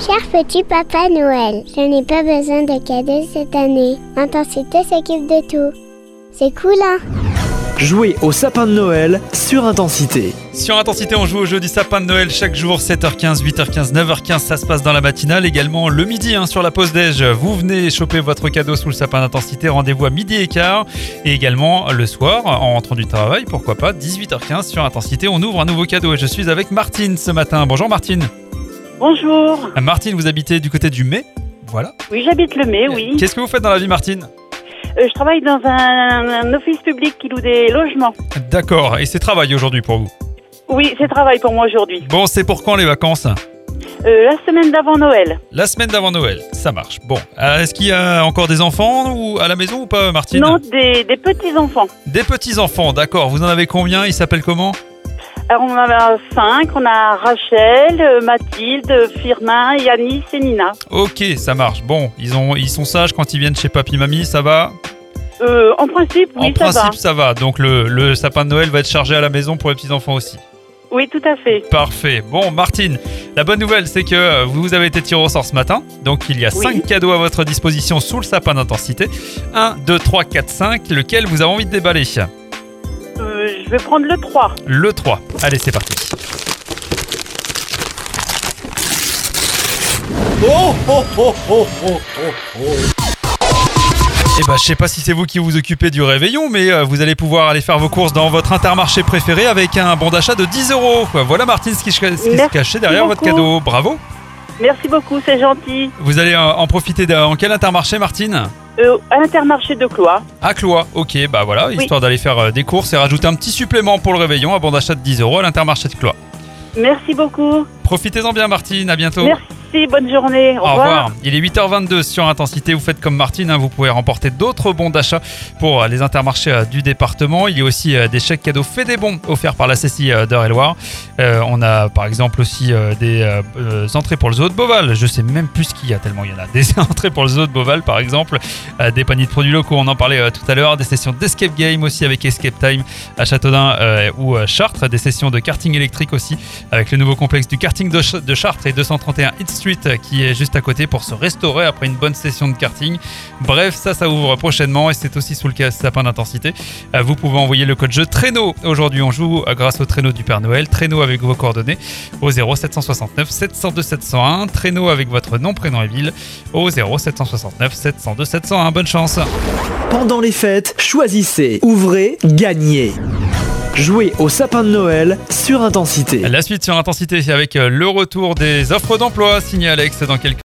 Cher petit Papa Noël, je n'ai pas besoin de cadeaux cette année. Intensité s'occupe de tout. C'est cool, hein? Jouez au sapin de Noël sur Intensité. Sur Intensité, on joue au jeu du sapin de Noël chaque jour, 7h15, 8h15, 9h15, ça se passe dans la matinale. Également le midi sur la pause déj, vous venez choper votre cadeau sous le sapin d'Intensité. Rendez-vous à 12h15. Et également le soir, en rentrant du travail, pourquoi pas, 18h15 sur Intensité. On ouvre un nouveau cadeau et je suis avec Martine ce matin. Bonjour Martine. Bonjour. Martine, vous habitez du côté du Mai, voilà. Oui, j'habite le Mai, oui. Qu'est-ce que vous faites dans la vie, Martine ? Je travaille dans un office public qui loue des logements. D'accord, et c'est travail aujourd'hui pour vous ? Oui, c'est travail pour moi aujourd'hui. Bon, c'est pour quand les vacances ? La semaine d'avant Noël. La semaine d'avant Noël, ça marche. Bon, est-ce qu'il y a encore des enfants ou à la maison ou pas, Martine ? Non, des petits-enfants. Des petits-enfants, d'accord. Vous en avez combien ? Ils s'appellent comment ? Alors, on en a 5. On a Rachel, Mathilde, Firmin, Yanis et Nina. Ok, ça marche. Bon, ils sont sages quand ils viennent chez papy-mamie, ça va ? En principe, oui, ça va. En ça principe, ça va. Donc, le sapin de Noël va être chargé à la maison pour les petits-enfants aussi. Oui, tout à fait. Parfait. Bon, Martine, la bonne nouvelle, c'est que vous avez été tiré au sort ce matin. Donc, il y a 5 cadeaux à votre disposition sous le sapin d'Intensité. 1, 2, 3, 4, 5. Lequel vous avez envie de déballer ? Je vais prendre le 3. Le 3. Allez, c'est parti. Eh ben, je sais pas si c'est vous qui vous occupez du réveillon, mais vous allez pouvoir aller faire vos courses dans votre Intermarché préféré avec un bon d'achat de 10 €. Voilà, Martine, ce qui se cachait derrière votre cadeau. Bravo. Merci beaucoup, c'est gentil. Vous allez en profiter dans quel Intermarché, Martine ? À l'Intermarché de Cloix. À Cloix, ok, bah voilà, histoire d'aller faire des courses et rajouter un petit supplément pour le réveillon, un bon d'achat de 10 € à l'Intermarché de Cloix. Merci beaucoup. Profitez-en bien, Martine, à bientôt. Merci, bonne journée. Au revoir. Il est 8h22 sur Intensité. Vous faites comme Martine, vous pouvez remporter d'autres bons d'achat pour les intermarchés du département. Il y a aussi des chèques cadeaux Fait des bons offerts par la CCI d'Eure-et-Loire. On a par exemple aussi des entrées pour le zoo de Beauval. Je sais même plus ce qu'il y a tellement il y en a. Des entrées pour le zoo de Beauval par exemple, des paniers de produits locaux, on en parlait tout à l'heure, des sessions d'escape game aussi avec Escape Time à Châteaudun ou Chartres, des sessions de karting électrique aussi avec le nouveau complexe du karting de Chartres et 231 Hit Street qui est juste à côté pour se restaurer après une bonne session de karting. Bref, ça ouvre prochainement et c'est aussi sous le sapin d'Intensité. Vous pouvez envoyer le code jeu Traîneau. Aujourd'hui, on joue grâce au Traîneau du Père Noël. Traîneau avec vos coordonnées au 0769 702 701. Traîneau avec votre nom, prénom et ville au 0769 702 701. Bonne chance. Pendant les fêtes, choisissez, ouvrez, gagnez. Jouez au sapin de Noël sur Intensité. La suite sur Intensité avec le retour des offres d'emploi signé Alex dans quelques